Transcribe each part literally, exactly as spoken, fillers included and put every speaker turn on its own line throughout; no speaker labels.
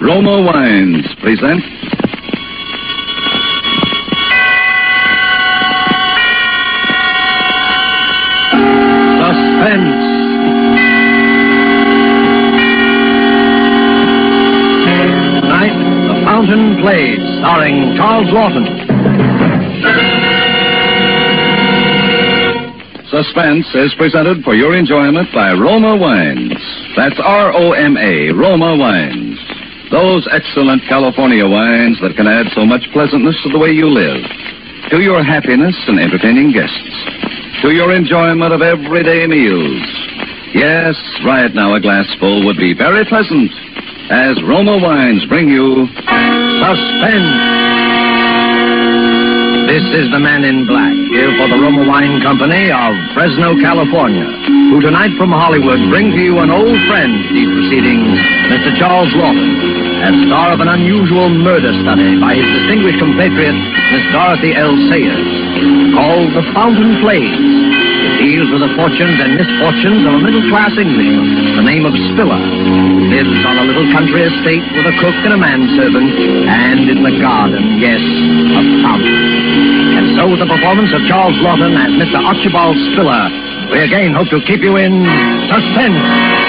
Roma Wines present Suspense. Tonight, The Fountain Plays, starring Charles Lawton. Suspense is presented for your enjoyment by Roma Wines. That's R O M A, Roma Wines. Those excellent California wines that can add so much pleasantness to the way you live, to your happiness and entertaining guests, to your enjoyment of everyday meals. Yes, right now a glassful would be very pleasant, as Roma Wines bring you Suspense. This is the Man in Black, here for the Roma Wine Company of Fresno, California, who tonight from Hollywood bring to you an old friend to these proceedings, Mister Charles Lawton, as star of an unusual murder study by his distinguished compatriot, Miss Dorothy L. Sayers, called The Fountain Plays. It deals with the fortunes and misfortunes of a middle-class Englishman, the name of Spiller, who lives on a little country estate with a cook and a manservant, and in the garden, yes, a fountain. And so with the performance of Charles Lawton as Mister Archibald Spiller, we again hope to keep you in suspense.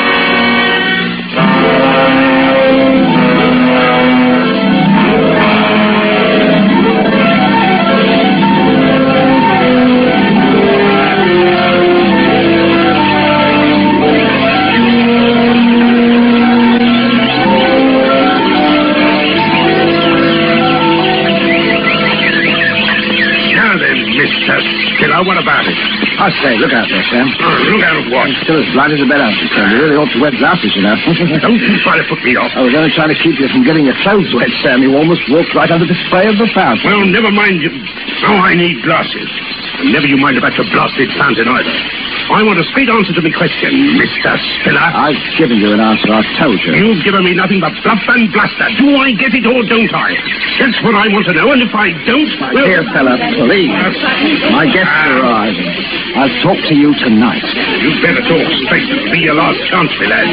What about it?
I say, look out there, Sam.
Oh, look out of what?
Still as blind as a bed out, Sam. You really ought to wear glasses, you know.
Don't you try to put me off.
I was only trying to keep you from getting your clothes wet, Sam. You almost walked right under the spray of the fountain.
Well, never mind. You... Oh, I need glasses. And never you mind about your blasted fountain either. I want a straight answer to my question, Mister Spiller.
I've given you an answer, I've told you.
You've given me nothing but bluff and bluster. Do I get it or don't I? That's what I want to know, and if I don't...
My
well...
dear fella, please. My guests are arriving. I'll talk to you tonight.
You'd better talk straight. It'll be your last chance, my lad.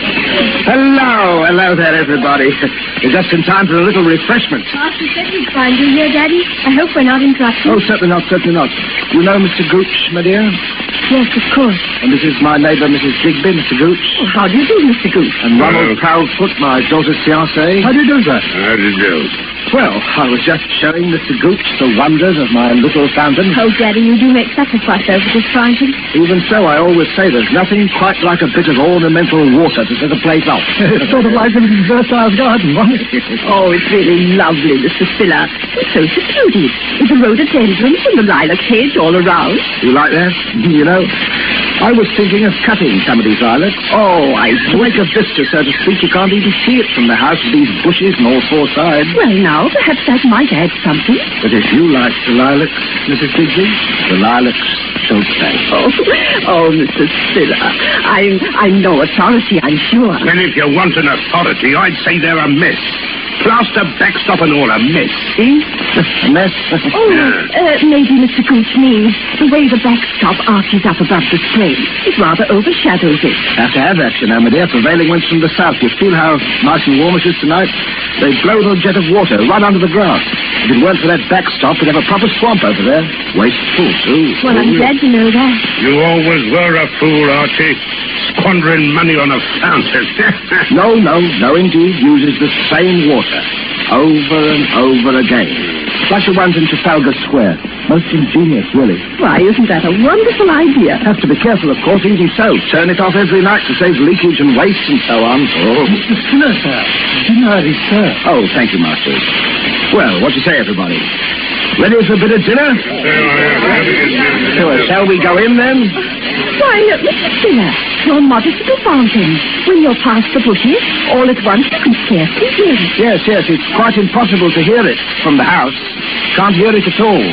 Hello, hello there, everybody. You're just in time for a little refreshment.
Master said he'd find you here, Daddy. I hope we're not interrupting.
Oh, certainly not, certainly not. You know Mister Gooch, my dear?
Yes, of course.
And this is my neighbour, Missus Digby, Mister Gooch.
Oh, how do you do, Mister Gooch?
And Ronald Proudfoot, my daughter's fiancé. How do you do, sir?
How do you do?
Well, I was just showing Mister Gooch the wonders of my little fountain.
Oh, Daddy, you do make sacrifice over this fountain.
Even so, I always say there's nothing quite like a bit of ornamental water to set a place off. It's sort of like a Versailles garden, wasn't it?
Oh, it's really lovely, Mister Spiller. It's so secluded, with the rhododendrons and the lilac hedge all around.
You like that? You know, I was thinking of cutting some of these lilacs.
Oh, I
To make a vista, so to speak, you can't even see it from the house with these bushes on all four sides.
Well, now, perhaps that might add something.
But if you like the lilacs, Missus Digby, the lilacs shall stay.
Oh, oh, Mister Spiller, I'm, I'm no authority, I'm sure.
Then if you want an authority, I'd say they're a mess. Plaster, backstop, and all a mess.
See? A mess.
Oh, uh, maybe Mister Gooch means the way the backstop arches up above the spray. It rather overshadows it.
Have to have that, you know, my dear. Prevailing winds from the south. You feel how nice and warm it is tonight? They blow the jet of water right under the grass. If it weren't for that backstop, we'd have a proper swamp over there. Wasteful, too.
Well, I'm glad to know that.
You always were a fool, Archie. Squandering money on a fountain.
No, no, no, indeed. Uses the same water. Over and over again. Like the ones in Trafalgar Square. Most ingenious, really.
Why, isn't that a wonderful idea?
Have to be careful, of course, even so. Turn it off every night to save leakage and waste and so on. Oh.
Mister Spiller, sir. Dinner ready, sir.
Oh, thank you, Master. Well, what do you say, everybody? Ready for a bit of dinner? Sure, shall we go in, then?
Why, look, Mister Spiller, your modest little fountain. When you're past the bushes, all at once you can scarcely hear it.
Yes, yes, it's quite impossible to hear it from the house. Can't hear it at all.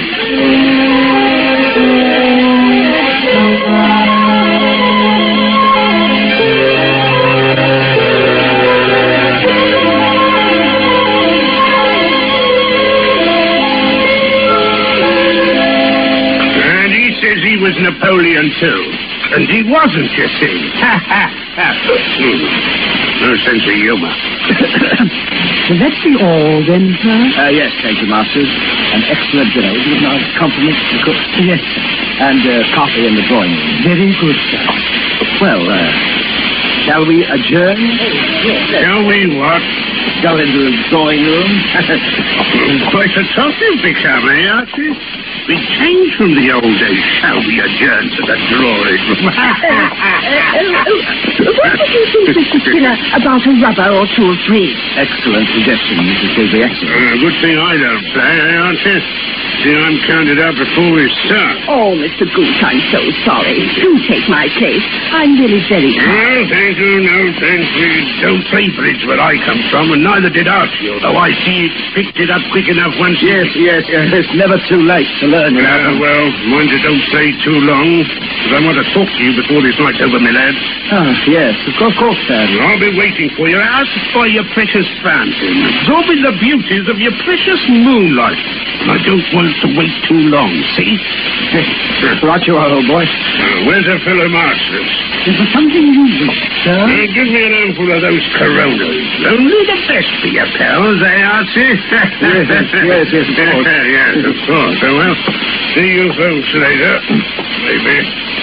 And he says he was Napoleon, too. And he wasn't, you see. Ha, ha, ha. No sense of humor.
Will that be all, then, sir?
Uh, yes, thank you, masters. An excellent dinner. Would you give nice compliments to the cook?
Yes, sir.
And uh, coffee in the drawing room.
Very good, sir.
Well, uh, shall we adjourn?
Shall we what?
Go into the drawing room?
Quite a topic become, eh, Archie? We changed from the old days. Shall we adjourn to the drawing room?
Uh, uh, uh, what did you think, Mister Skinner, about a rubber or two or three?
Excellent suggestion, Missus Digby. Excellent.
Uh, good thing I don't play, eh, Archie? See, I'm counted out before we start.
Oh, Mister Goose, I'm so sorry. Do take my place. I'm really very
No, thank you, no, thanks. We don't play bridge where I come from, and neither did Archie, although I see he picked it up quick enough once.
Yes, yes, yes. It's never too late to learn. You know.
Uh, well, mind you don't stay too long, because I want to talk to you before this night's over, my lad.
Oh, yes, of course, of course, sir.
I'll be waiting for you out by your precious fountain, absorbing the beauties of your precious moonlight. And I don't want to wait too long, see?
Right you are, old boy.
Uh, where's the fellow masters?
Is there something you wish, sir?
Uh, give me an handful of those Coronas. Only the best for your pals, eh, Archie?
Yes, yes, yes, of course.
Yes, of course. Oh, well, see you folks later. Maybe.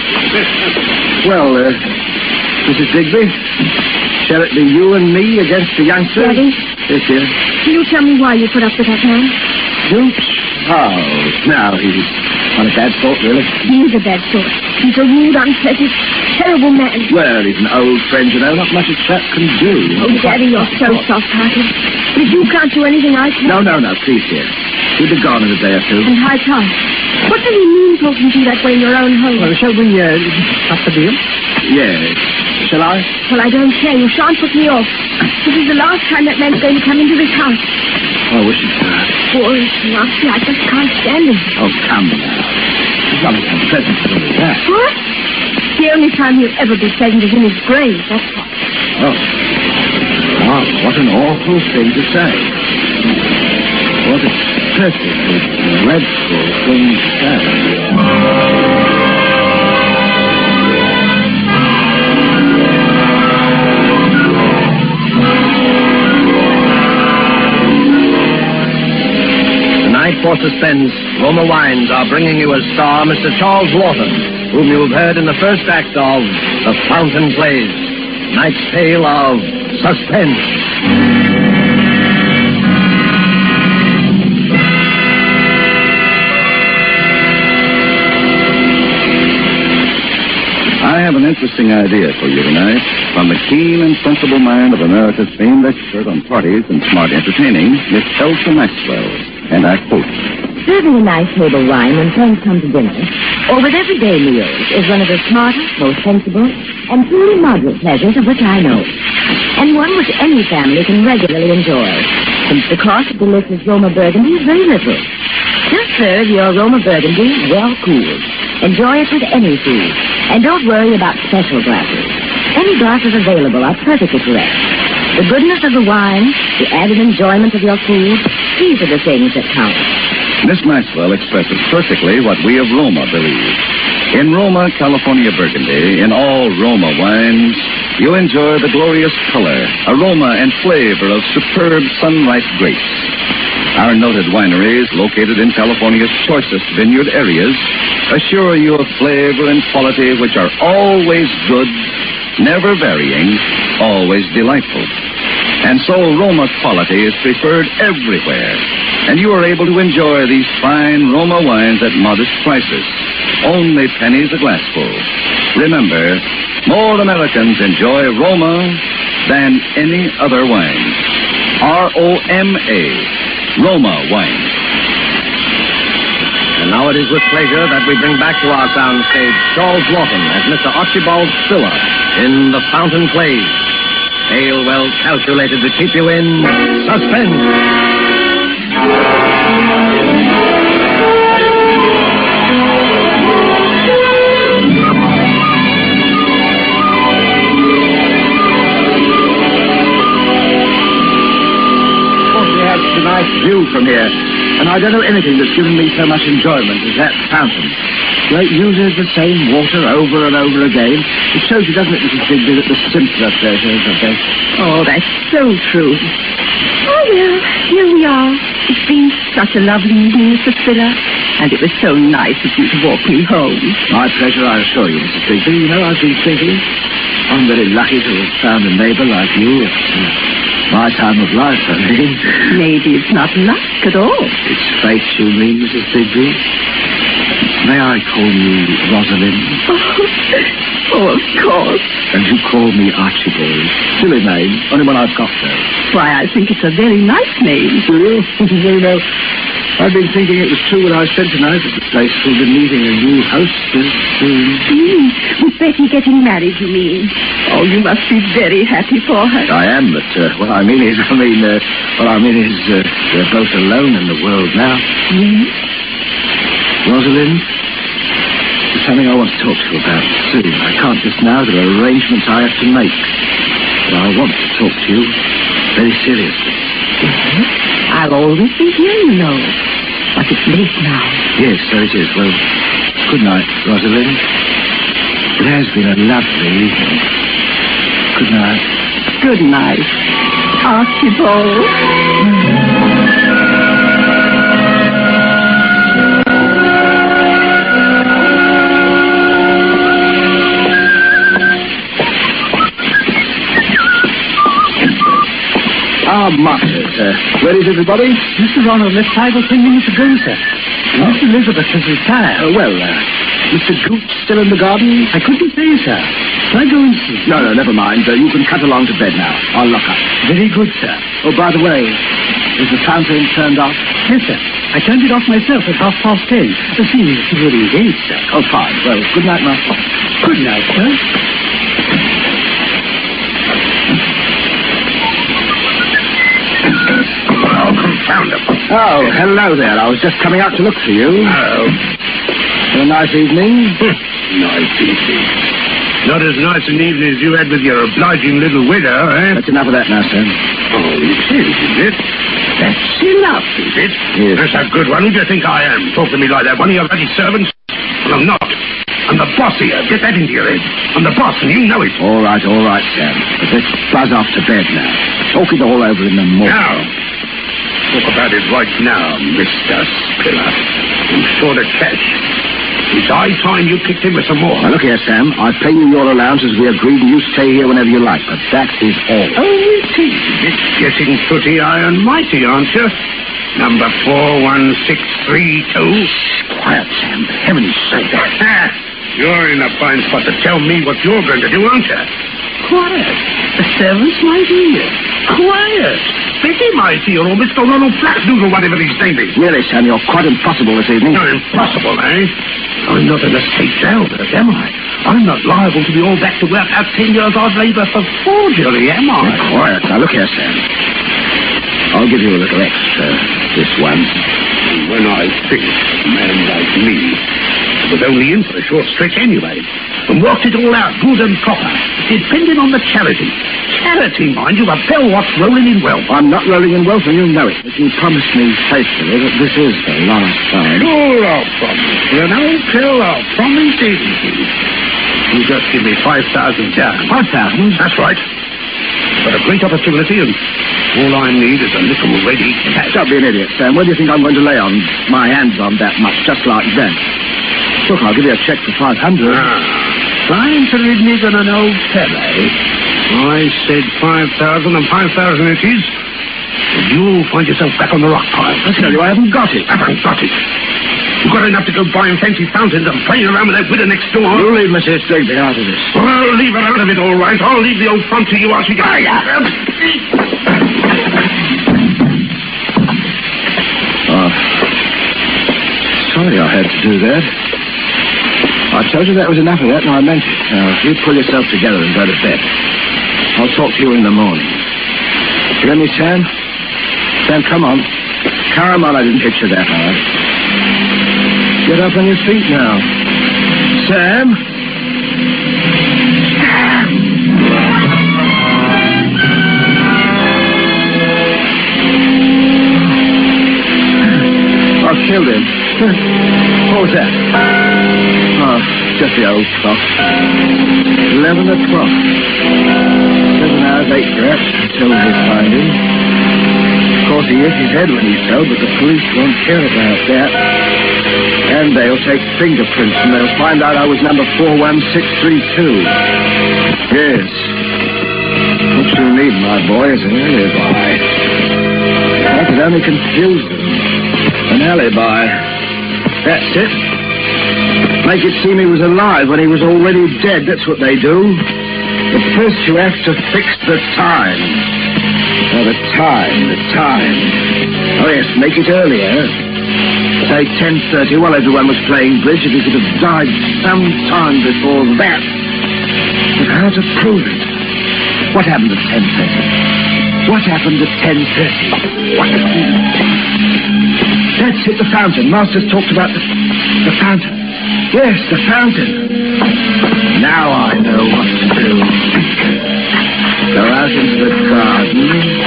Well, uh, Missus Digby, shall it be you and me against the youngster?
Daddy?
Yes, dear.
Can you tell me why you put up with that man?
Duke? Oh, now he's not a bad sort, really.
He's a bad sort. He's a rude, unpleasant, terrible man.
Well, he's an old friend, you know. Not much a chap can do.
Oh, Daddy, you're so soft-hearted. But if you can't do anything I can...
No, no, no, please, dear. He'll be gone in a day or two.
And high time. What does he mean talking to you that way in your own home?
Well, shall we, uh, cut the deal?
Yes. Shall I?
Well, I don't care. You shan't put me off. This is the last time that man's going to come into this house.
Oh, I wish it were.
Boy, nasty. I just can't stand him.
Oh, come now. It's not as unpleasant as all that.
What? The only time he'll ever be pleasant is in his grave, that's what.
Oh. Oh, what an awful thing to say. What a perfectly dreadful thing to say.
For suspense, Roma Wines are bringing you as star Mister Charles Laughton, whom you have heard in the first act of The Fountain Plays, tonight's tale of suspense.
I have an interesting idea for you tonight. From the keen and sensible mind of America's famed expert on parties and smart entertaining, Miss Elsa Maxwell. And I quote,
Serving a nice table wine when friends come to dinner, or with everyday meals, is one of the smartest, most sensible, and truly moderate pleasures of which I know. And one which any family can regularly enjoy, since the cost of delicious Roma Burgundy is very little. Just serve your Roma Burgundy well cooled. Enjoy it with any food, and don't worry about special glasses. Any glasses available are perfectly correct. The goodness of the wine, the added enjoyment of your food, these are the things that count.
Miss Maxwell expresses perfectly what we of Roma believe. In Roma, California Burgundy, in all Roma wines, you enjoy the glorious color, aroma, and flavor of superb sun-ripe grapes. Our noted wineries, located in California's choicest vineyard areas, assure you of flavor and quality which are always good, never varying, always delightful. And so Roma quality is preferred everywhere, and you are able to enjoy these fine Roma wines at modest prices, only pennies a glassful. Remember, more Americans enjoy Roma than any other wine. R O M A, Roma wine.
And now it is with pleasure that we bring back to our soundstage Charles Laughton as Mister Archibald Spiller in The Fountain Plays. Tale well calculated to keep you in suspense.
Nice view from here, and I don't know anything that's given me so much enjoyment as that fountain. Well, it uses the same water over and over again. It shows you, doesn't it, Missus Digby, that the simpler pleasures are best.
Oh, that's so true. Oh, we are. It's been such a lovely evening, Mister Spiller. And it was so nice of you to walk me home.
My pleasure, I assure you, Missus Digby. You know, I've been thinking. I'm very lucky to have found a neighbour like you. It's uh, my time of life, I mean.
Maybe it's not luck at all.
It's fate, you mean, Missus Digby? May I call you Rosalind?
Oh, of course.
And you call me Archibald. Silly name, only one I've got, though.
Why, I think it's a very nice name.
Do you? You know, I've been thinking it was true what I said tonight, that the place will be needing a new hostess soon.
Mm, with Betty getting married, you mean? Oh, you must be very happy for her.
I am, but uh, what I mean is, I mean, uh, what I mean is, uh, we're both alone in the world now.
Mm?
Rosalind, there's something I want to talk to you about soon. I can't just now. There are arrangements I have to make. But I want to talk to you very seriously.
Yes, I'll always be here, you know. But it's late now.
Yes, so it is. Well, good night, Rosalind. It has been a lovely evening. Good night.
Good night, Archibald.
Ah, Margaret, uh, where is everybody?
Mister Ronald left five or ten minutes ago, sir.
Oh.
Miss Elizabeth has retired.
Uh, well, uh, Mister Gooch still in the garden?
I couldn't say, sir. Shall I go and see?
No, no, never mind. Uh, you can cut along to bed now. I'll lock up.
Very good, sir.
Oh, by the way, is the fountain turned off?
Yes, sir. I turned it off myself at half past ten. The seeing that you were engaged, sir.
Oh, fine. Well, good night, Master.
Good night, sir.
Oh, confound them.
Oh, hello there. I was just coming out to look for you.
Oh.
A nice evening.
Nice evening. Not as nice an evening as you had with your obliging little widow, eh?
That's enough of that now, sir.
Oh, it is, is it? That's enough, is it?
Yes.
That's a good one. Who do you think I am? Talk to me like that. One of your bloody servants? Well, I'm not. I'm the boss here. Get that into your head. I'm the boss, and you know it.
All right, all right, Sam. But let's buzz off to bed now. Talk it all over in the morning.
Now. Talk about it right now, Mister Spiller. I'm short of cash. It's high time you kicked in with some more.
Now, look here, Sam. I pay you your allowance as we agreed, and you stay here whenever you like. But that is all.
Oh, it is. It's getting pretty high and mighty, aren't you? Number four one six three two.
Quiet, Sam. For heaven's sake.
You're in a fine spot to tell me what you're going to do, aren't you? Quiet. The servants, my dear. Quiet. Betty, my dear, or Mister Ronald Flaxnoodle, whatever his name is.
Really, Sam, you're quite impossible this evening.
No, impossible, eh? I'm not in a state jail, am I? I'm not liable to be all back to work out ten years hard labour for forgery, am I?
Be quiet. Now, look here, Sam. I'll give you a little extra this once.
When I think a man like me was only in for a short stretch anyway, and worked it all out good and proper, depending on the charity. Charity, mind you, a bell watch rolling in wealth.
I'm not rolling in wealth, and you know it. But you promised me faithfully that this is the last time.
Sure, I'll promise. You know, Phil, I'll promise it. You just give me five thousand down.
Five thousand?
That's right. But a great opportunity, and all I need is a little ready cash.
Don't be an idiot, Sam. Where do you think I'm going to lay on my hands on that much, just like that? Look, I'll give you a cheque for five hundred.
Ah, trying to renege on an old fellow. I said five thousand, and five thousand it is. And you'll find yourself back on the rock pile.
I tell you, I haven't got it.
Haven't got it. You've got enough to go buying fancy fountains and playing around with that widow next door.
You leave Missus Digby out of this.
Well, I'll leave her out of it, all right. I'll leave the old front to you, Archie. Ah, yeah.
Oh, sorry I had to do that. I told you that was enough of that, and I meant it. Now, you pull yourself together and go to bed. I'll talk to you in the morning. You hear me, Sam? Sam, come on. Come on, I didn't hit you that hard. Get up on your feet now. Sam? I've killed him. What was that? Oh, just the old clock. Eleven o'clock. Seven hours, eight perhaps, until we find him. Of course, he hit his head when he fell, but the police won't care about that. And they'll take fingerprints, and they'll find out I was number four one six three two. Yes. What you need, my boy, is an alibi. I could only confuse them. An alibi. That's it. Make it seem he was alive when he was already dead. That's what they do. But first you have to fix the time. Oh, the time, the time. Oh, yes, make it earlier. Say ten thirty while everyone was playing bridge. If he could have died some time before that. But how to prove it? What happened at ten thirty? What happened at ten thirty? What happened? That's it, the fountain. Master's talked about the, the fountain. Yes, the fountain. Now I know what to do. Go out into the garden.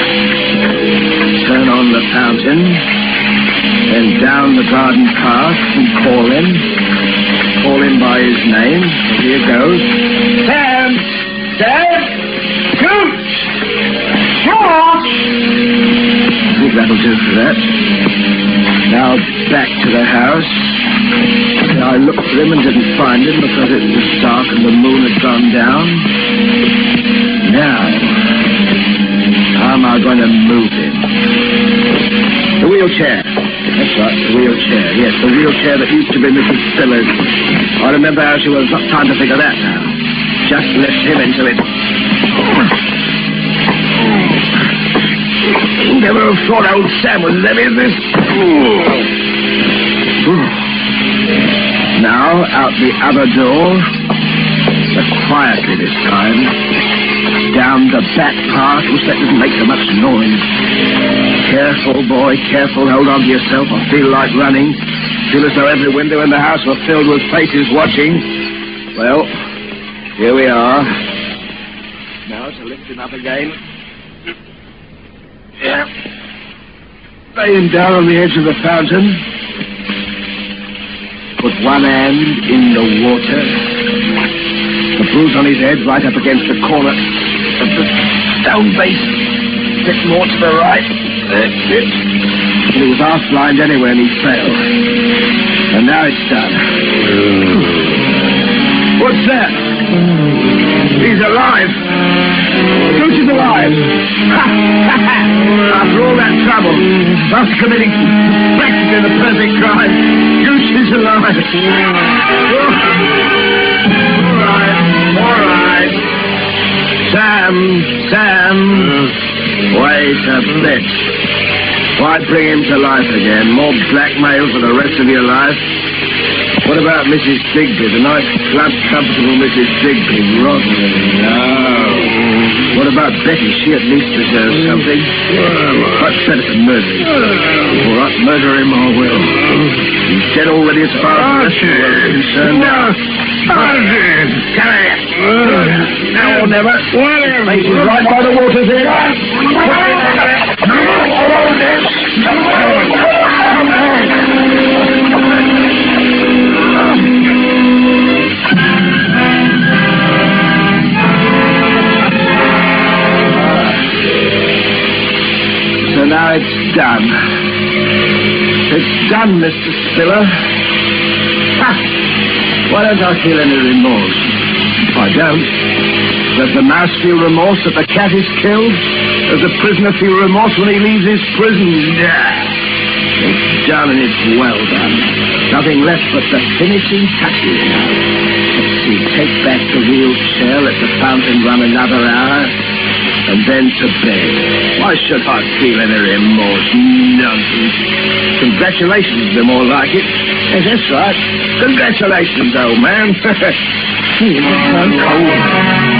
Turn on the fountain. Then down the garden path and call him. Call him by his name. Here goes. Sam! Sam! Gooch! George! I think that'll do for that. Now back to the house. I looked for him and didn't find him because it was dark and the moon had gone down. Now, how am I going to move him? The wheelchair. That's right, the wheelchair. Yes, the wheelchair that used to be Missus Spiller's. I remember how she was. Not time to think of that now. Just lift him into it. Never have thought old Sam was as heavy as this. Now, out the other door. But quietly this time. Down the back path, which that doesn't make so much noise. Careful, boy, careful. Hold on to yourself. I feel like running. Feel as though every window in the house were filled with faces watching. Well, here we are. Now to lift him up again. Yeah. Lay him down on the edge of the fountain. Put one hand in the water. The bruise on his head right up against the corner of the stone base. A bit more to the right. That's it. But he was half blind anyway and he fell. And now it's done. What's that? He's alive. Gooch is alive. After all that trouble, after committing practically the perfect crime, Gooch is alive. All right, all right. Sam, Sam, wait a bit. Why bring him to life again? More blackmail for the rest of your life? What about Missus Digby, the nice, plump, comfortable Missus Digby? Rosemary, no. What about Betty? She at least deserves something. Much better to murder him. All right, murder him I will. He's dead already as far as the rest of the world is concerned. No. Come here. Now or never. His face is right by the water's edge. So now it's done. It's done, Mister Spiller. Ha! Why don't I feel any remorse? I don't. Does the mouse feel remorse that the cat is killed? Does the prisoner feel remorse when he leaves his prison? It's done and it's well done. Nothing left but the finishing touches now. Let's see, take back the wheelchair, let the fountain run another hour, and then to bed. Why should I feel any remorse? Nonsense. Congratulations, they're more like it. Yes, that's right. Congratulations, old man. You must so cold.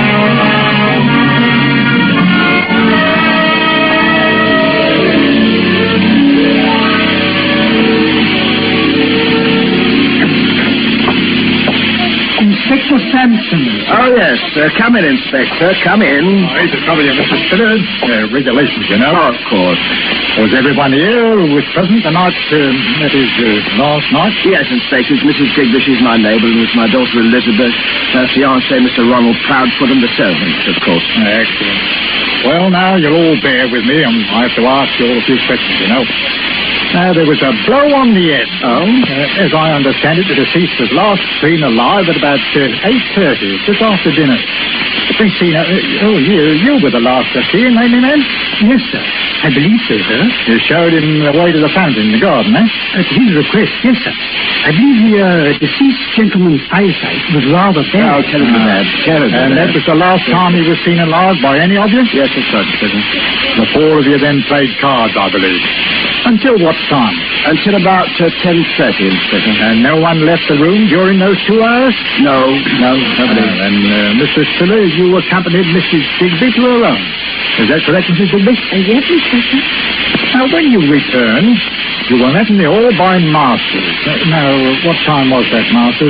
Inspector Sampson.
Oh, yes. Uh, come in, Inspector. Come in.
Oh, here's the trouble here, Mister Spiller. Uh, regulations, you know.
Oh, of course.
Was everyone here with present the night, uh, that is, uh, last night?
Yes, Inspector. It's Missus Digby. She's my neighbour, and it's my daughter Elizabeth. Her fiancé, Mister Ronald Proudfoot, and the servants, of course.
Excellent. Well, now, you'll all bear with me, and I have to ask you all a few questions, you know. Now, there was a blow on the head. Oh? Uh, as I understand it, the deceased was last seen alive at about uh, eight thirty, just after dinner. Christina, uh, oh, you, you were the last to see him, ain't you, man?
Yes, sir. I believe so, sir.
You showed him the way to the fountain in the garden, eh?
At his request, yes, sir. I believe the uh, deceased gentleman's eyesight was rather bad.
Oh, terribly bad. Terribly
And
bad.
that was the last time he was seen alive by any of you?
Yes, that's right, Inspector.
The four of you then played cards, I believe. Until what time?
Until about uh, ten thirty, Inspector.
And no one left the room during those two hours?
No, no, nobody.
Uh, and uh, Missus Spiller, you accompanied Missus Digby to her room. Is that correct, Missus Digby?
Uh, yes, Inspector.
Now, when you returned, you were met in the hall by Masters. Uh, now, what time was that, Masters?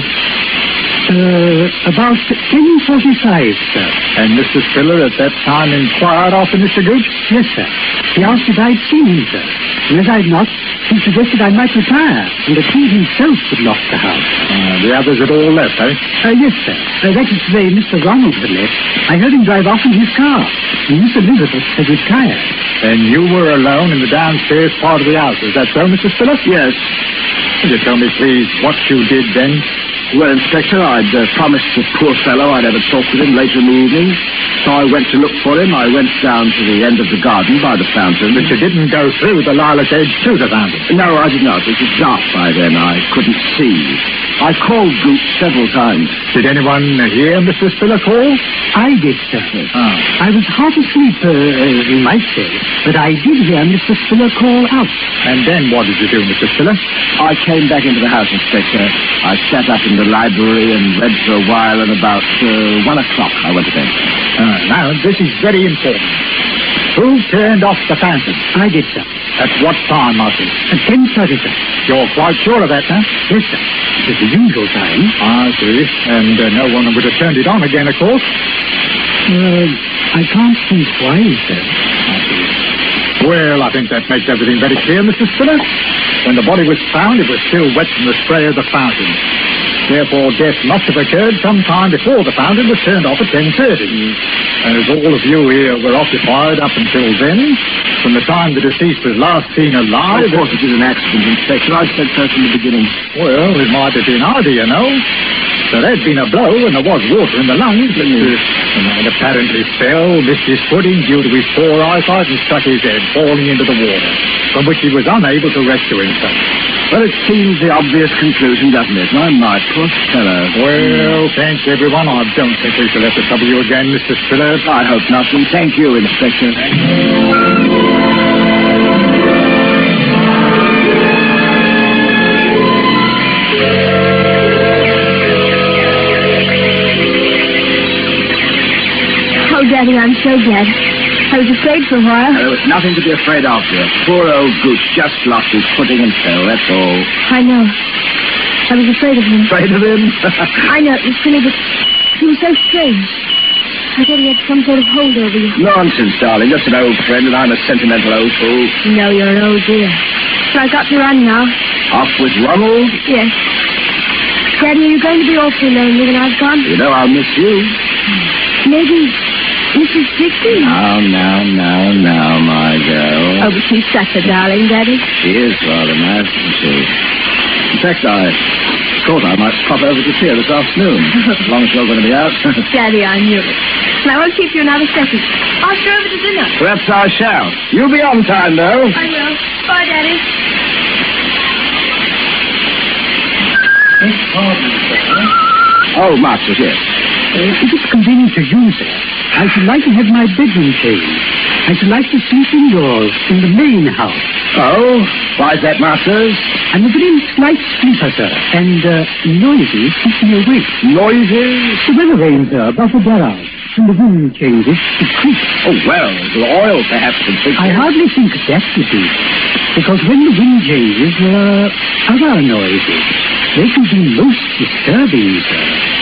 Uh, about ten forty-five, sir.
And Mister Spiller at that time inquired after Mister Gooch?
Yes, sir. He asked if I'd seen him, sir. And as I'd not, he suggested I might retire, and that he himself would lock the house.
Uh, the others had all left, eh?
Uh, yes, sir. Uh, that is to say, Mister Ronald had left. I heard him drive off in his car, and Miss Elizabeth had retired.
And you were alone in the downstairs part of the house. Is that so, Mister Spiller?
Yes.
Could you tell me, please, what you did then?
Well, Inspector, I'd uh, promised the poor fellow I'd have a talk with him later in the evening. So I went to look for him. I went down to the end of the garden by the fountain.
But you didn't go through the lilac edge to the fountain?
No, I did not. It was dark by then. I couldn't see. I called Gooch several times.
Did anyone hear Mister Spiller call?
I did, sir.
Oh.
I was half asleep, uh, uh, you might say, but I did hear Mister Spiller call out.
And then what did you do, Mister Spiller?
I came back into the house, Inspector. I sat up in the library and read for a while, and about uh, one o'clock I went to bed.
Uh, now, this is very important. Who turned off the fountain?
I did, sir.
At what time, Martin?
At ten thirty, sir.
You're quite sure of that, huh?
Yes, sir. It was the usual time.
I see. And uh, no one would have turned it on again, of course?
Uh, I can't think why, sir.
I see. Well, I think that makes everything very clear, Mister Spiller. When the body was found, it was still wet from the spray of the fountain. Therefore, death must have occurred some time before the fountain was turned off at ten thirty. As all of you here were occupied up until then, from the time the deceased was last seen alive...
Of course, it was an accident, Inspector. I said so from the beginning.
Well, it might have been either, you know. There had been a blow and there was water in the lungs, but uh, the man apparently fell, missed his footing due to his poor eyesight and struck his head, falling into the water, from which he was unable to rescue himself.
Well, it seems the obvious conclusion, doesn't it? My, my poor fellow.
Well, thanks, everyone. I don't think we shall have to trouble you again, Mister Spiller.
I hope not, and thank you, Inspector.
Oh, Daddy, I'm so glad. I was afraid for a while.
There was nothing to be afraid of, dear. Poor old Gooch just lost his footing and fell, that's all.
I know. I was afraid of him.
Afraid of him?
I know, it was silly, but he was so strange. I thought he had some sort of hold over you.
Nonsense, darling. Just an old friend, and I'm a sentimental old fool.
No, you're an old dear. So I got to run now.
Off with Ronald?
Yes. Daddy, are you going to be awfully lonely when I've gone?
You know I'll miss you.
Maybe Missus Dixon?
Now, now, now, now, my girl.
Oh, but she's such a darling, Daddy.
She is rather nice, isn't she? In fact, I thought I might pop over to see her this afternoon, as long as you're going to be out.
Daddy, I knew it. And I won't keep you another second. I'll go over to dinner.
Perhaps I shall. You'll be on time, though.
I will. Bye, Daddy.
Oh, Masters, yes.
Uh, if it's convenient to you, sir, I should like to have my bedroom changed. I should like to sleep indoors in the main house.
Oh, why's that, Masters?
I'm a very slight sleeper, sir, and uh, noisy keeps me awake.
Noisy?
The weather vanes, sir, buffeted out. When the wind changes, it creaks.
Oh, well, the oil perhaps can fix
I
it.
hardly think that would be. Because when the wind changes, there are other noises. They can be most disturbing, sir.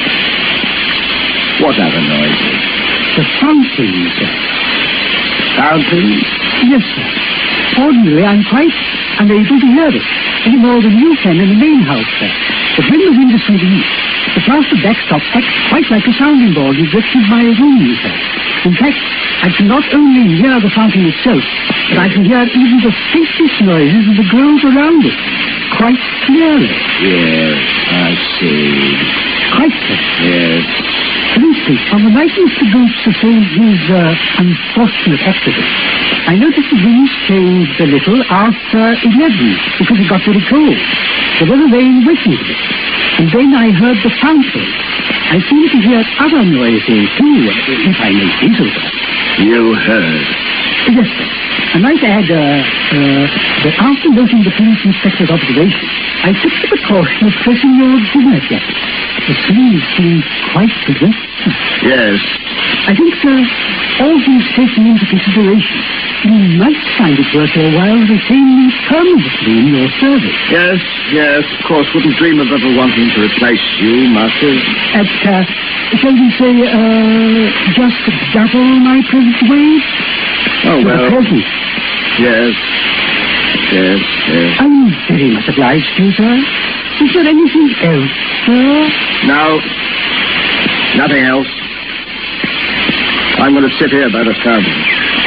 What other noises?
The fountain, sir.
Fountain?
Yes, sir. Ordinarily, I'm quite unable to hear it, any more than you can in the main house, sir. But when the wind is from the east, The plaster backstop acts quite like a sounding board you've lifted my room, you say. In fact, I can not only hear the fountain itself, but I can hear even the faintest noises of the grove around it, quite clearly.
Yes, I see.
Quite so.
Yes.
For instance, on the night Mister Goose sustained his uh, unfortunate accident, I noticed the winds changed a little after eleven, because it got very cold. There was a rain waiting for it. And then I heard the fountain. I seemed to hear other noises, too, if I may say so.
You heard?
Yes, sir. I might add, uh, uh, that after noting the police inspector's observation, I took the precaution of pressing your dinner jacket. The sleeve seemed quite possessed.
Yes.
I think, sir, all things taken into consideration, you might find it worth your while retaining me permanently in your service.
Yes, yes, of course. Wouldn't dream of ever wanting to replace you, Master.
At, uh, shall we say, uh, just double my present wage?
Oh,
For
well.
the present.
Yes. Yes, yes.
I'm very much obliged to you, sir. Is there anything else, sir?
No. Nothing else. I'm going to sit here by the fountain.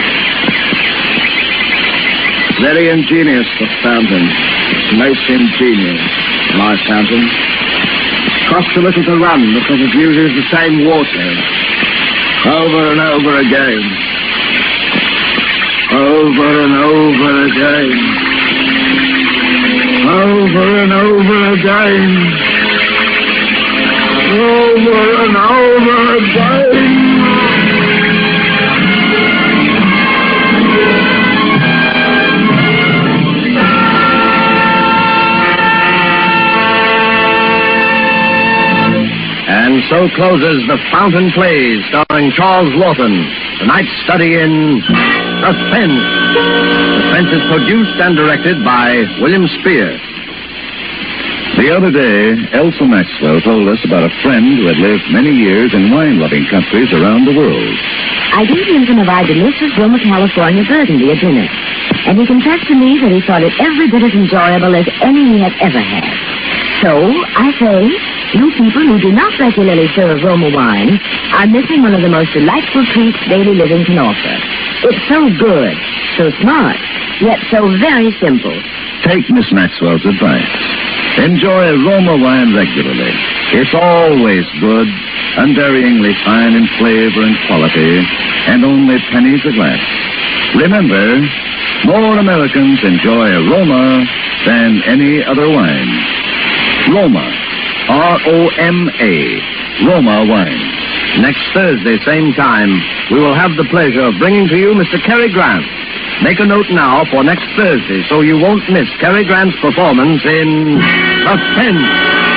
Very ingenious, the fountain. It's most ingenious, my fountain. Costs a little to run because it uses the same water. Over and over again. Over and over again. Over and over again. Over and over again.
And so closes The Fountain Plays, starring Charles Lawton. Tonight's study in Suspense. Suspense is produced and directed by William Spear.
The other day, Elsa Maxwell told us about a friend who had lived many years in wine-loving countries around the world.
I gave him some of our delicious Roma, California Burgundy at dinner, and he confessed to me that he thought it every bit as enjoyable as any he had ever had. So, I say, you people who do not regularly serve Roma wine are missing one of the most delightful treats daily living can offer. It's so good, so smart, yet so very simple.
Take Miss Maxwell's advice. Enjoy Roma wine regularly. It's always good, unvaryingly fine in flavor and quality, and only pennies a glass. Remember, more Americans enjoy Roma than any other wine. Roma, R O M A, Roma wine.
Next Thursday, same time, we will have the pleasure of bringing to you Mister Cary Grant. Make a note now for next Thursday so you won't miss Cary Grant's performance in Suspense.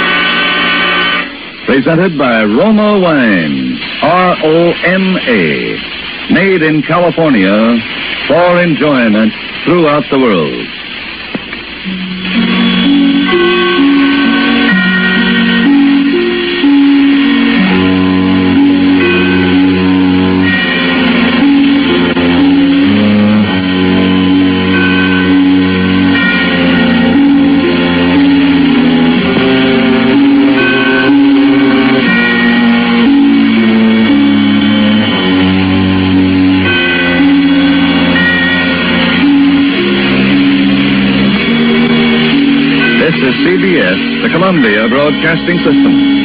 Presented by Roma Wines, R O M A. Made in California for enjoyment throughout the world. C B S, the Columbia Broadcasting System.